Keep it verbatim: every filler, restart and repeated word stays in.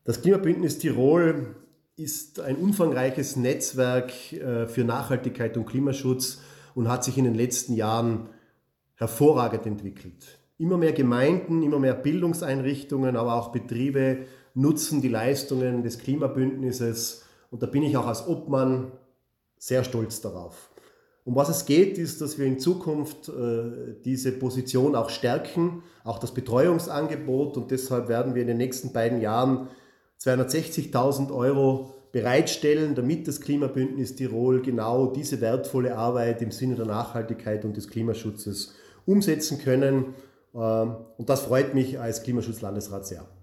Das Klimabündnis Tirol ist ein umfangreiches Netzwerk für Nachhaltigkeit und Klimaschutz und hat sich in den letzten Jahren hervorragend entwickelt. Immer mehr Gemeinden, immer mehr Bildungseinrichtungen, aber auch Betriebe nutzen die Leistungen des Klimabündnisses und da bin ich auch als Obmann sehr stolz darauf. Um was es geht, ist, dass wir in Zukunft äh, diese Position auch stärken, auch das Betreuungsangebot, und deshalb werden wir in den nächsten beiden Jahren zweihundertsechzigtausend Euro bereitstellen, damit das Klimabündnis Tirol genau diese wertvolle Arbeit im Sinne der Nachhaltigkeit und des Klimaschutzes umsetzen können. Und das freut mich als Klimaschutzlandesrat sehr.